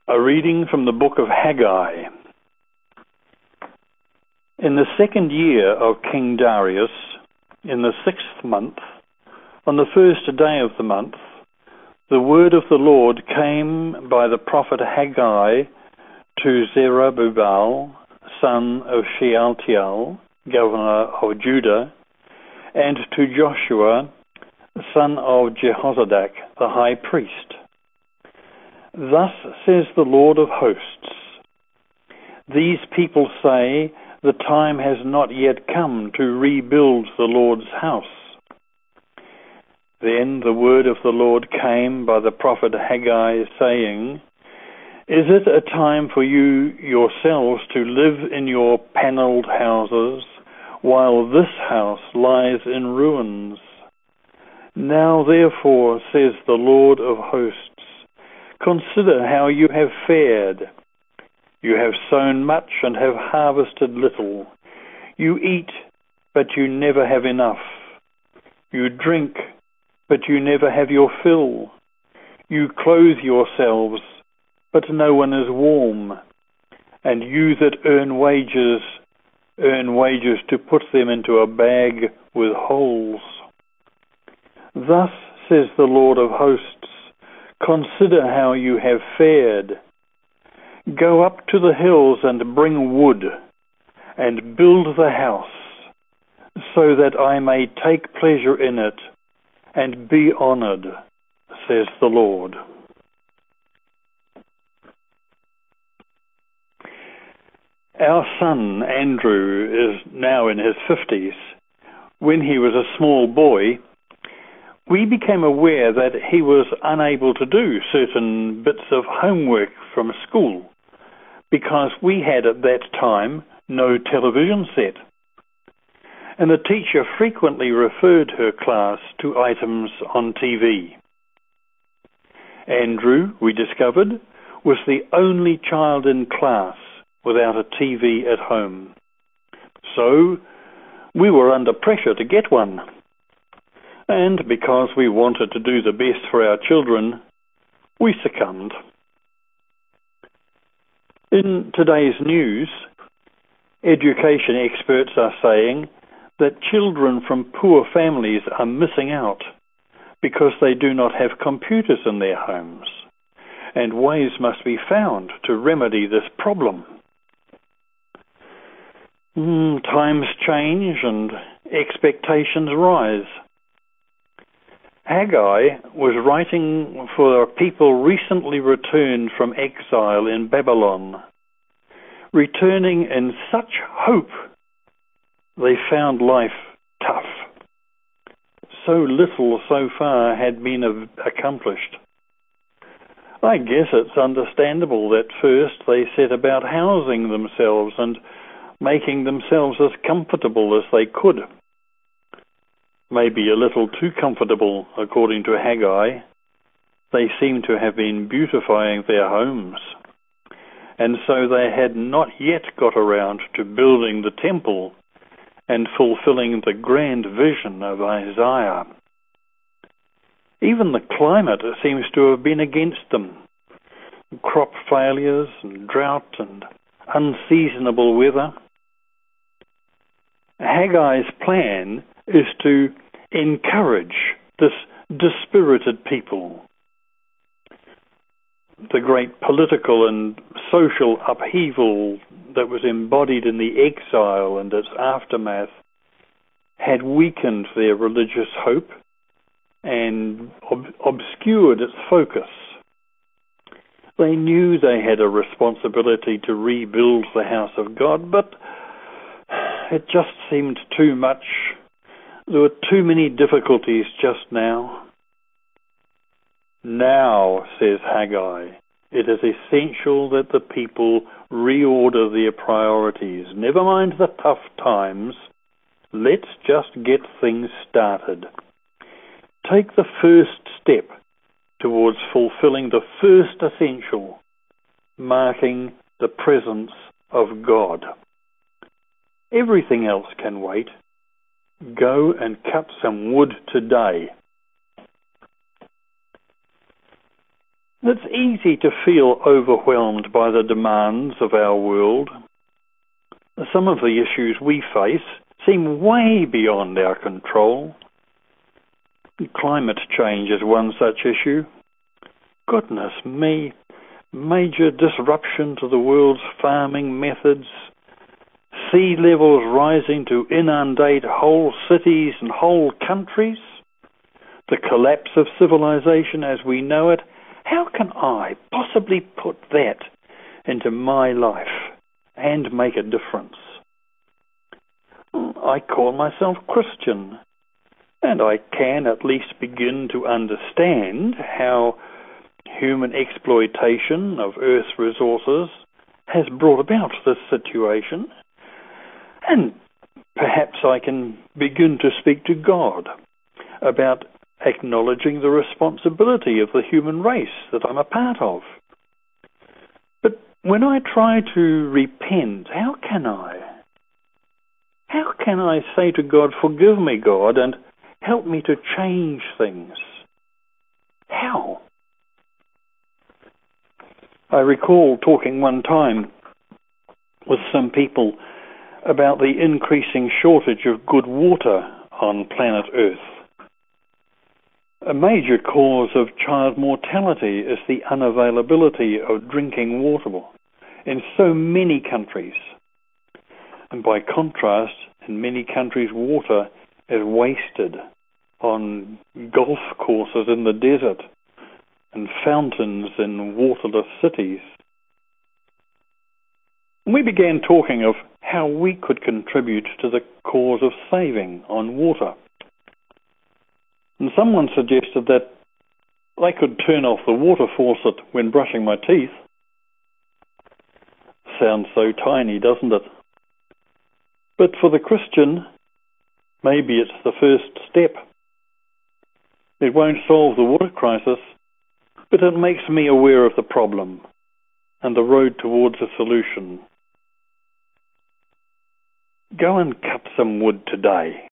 A reading from the book of Haggai. In the 2nd year of King Darius, in the 6th month, on the 1st day of the month, the word of the Lord came by the prophet Haggai to Zerubbabel, son of Shealtiel, governor of Judah, and to Joshua, son of Jehozadak, the high priest. Thus says the Lord of hosts, these people say, the time has not yet come to rebuild the Lord's house. Then the word of the Lord came by the prophet Haggai, saying, is it a time for you yourselves to live in your panelled houses, while this house lies in ruins? Now therefore, says the Lord of hosts, consider how you have fared. You have sown much and have harvested little. You eat, but you never have enough. You drink, but you never have your fill. You clothe yourselves, but no one is warm. And you that earn wages to put them into a bag with holes. Thus says the Lord of hosts, consider how you have fared. Go up to the hills and bring wood, and build the house, so that I may take pleasure in it, and be honored, says the Lord. Our son, Andrew, is now in his 50s. When he was a small boy, we became aware that he was unable to do certain bits of homework from school because we had at that time no television set. And the teacher frequently referred her class to items on TV. Andrew, we discovered, was the only child in class without a TV at home. So we were under pressure to get one. And because we wanted to do the best for our children, we succumbed. In today's news, education experts are saying that children from poor families are missing out because they do not have computers in their homes, and ways must be found to remedy this problem. Times change and expectations rise. Haggai was writing for a people recently returned from exile in Babylon, returning in such hope they found life tough. So little so far had been accomplished. I guess it's understandable that first they set about housing themselves and making themselves as comfortable as they could. Maybe a little too comfortable, according to Haggai. They seem to have been beautifying their homes, and so they had not yet got around to building the temple and fulfilling the grand vision of Isaiah. Even the climate seems to have been against them. Crop failures and drought and unseasonable weather. Haggai's plan is to encourage this dispirited people. The great political and social upheaval that was embodied in the exile and its aftermath had weakened their religious hope and obscured its focus. They knew they had a responsibility to rebuild the house of God, but it just seemed too much. There were too many difficulties just now. Now, says Haggai, it is essential that the people reorder their priorities. Never mind the tough times. Let's just get things started. Take the first step towards fulfilling the first essential, marking the presence of God. Everything else can wait. Go and cut some wood today. It's easy to feel overwhelmed by the demands of our world. Some of the issues we face seem way beyond our control. Climate change is one such issue. Goodness me, major disruption to the world's farming methods, sea levels rising to inundate whole cities and whole countries, the collapse of civilization as we know it. How can I possibly put that into my life and make a difference? I call myself Christian, and I can at least begin to understand how human exploitation of Earth's resources has brought about this situation, and perhaps I can begin to speak to God about acknowledging the responsibility of the human race that I'm a part of. But when I try to repent, how can I? How can I say to God, forgive me, God, and help me to change things? How? I recall talking one time with some people about the increasing shortage of good water on planet Earth. A major cause of child mortality is the unavailability of drinking water in so many countries. And by contrast, in many countries, water is wasted on golf courses in the desert and fountains in waterless cities. We began talking of how we could contribute to the cause of saving on water. And someone suggested that I could turn off the water faucet when brushing my teeth. Sounds so tiny, doesn't it? But for the Christian, maybe it's the first step. It won't solve the water crisis, but it makes me aware of the problem and the road towards a solution. Go and cut some wood today